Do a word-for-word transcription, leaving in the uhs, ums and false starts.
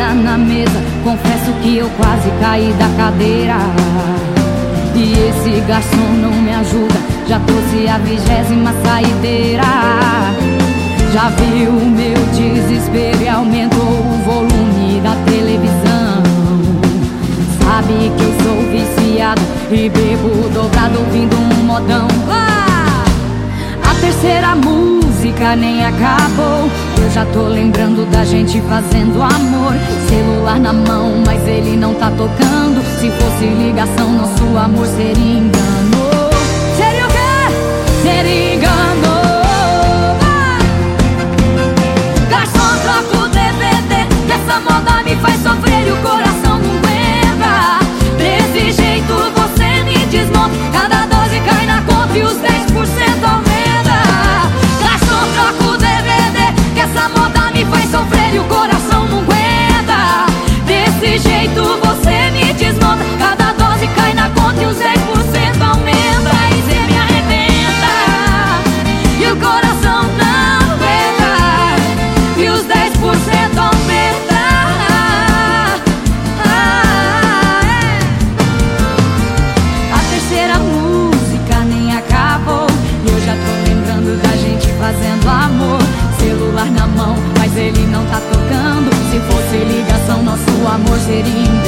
comida na mesa, confesso que eu quase caí da cadeira. E esse garçom não me ajuda, já trouxe a vigésima saideira. Já viu o meu desespero e aumentou o volume da televisão. Sabe que eu sou viciado e bebo dobrado ouvindo um modão. Ah! A terceira música nem acabou, eu já tô lembrando da gente fazendo amor. Celular na mão, mas ele não tá tocando. Se fosse ligação, nosso amor seria engano. Seria o quê? Seria engano. Ah! Garçom, troca o D V D, que essa moda me faz sofrer e o coração não aguenta. Desse jeito você me desmonta, cada dose cai na conta e os dez por cento aumenta. Garçom, troca o D V D, que essa moda me faz sofrer e o coração não aguenta. Desse jeito você me desmonta, cada dose cai na conta e os dez por cento aumenta. E cê me arrebenta e o coração não aguenta, e os dez por cento aumenta. Ah, é. A terceira música nem acabou e eu já tô lembrando da gente fazendo amor. Celular na mão, mas ele não tá tocando. Se fosse ligação, nosso amor seria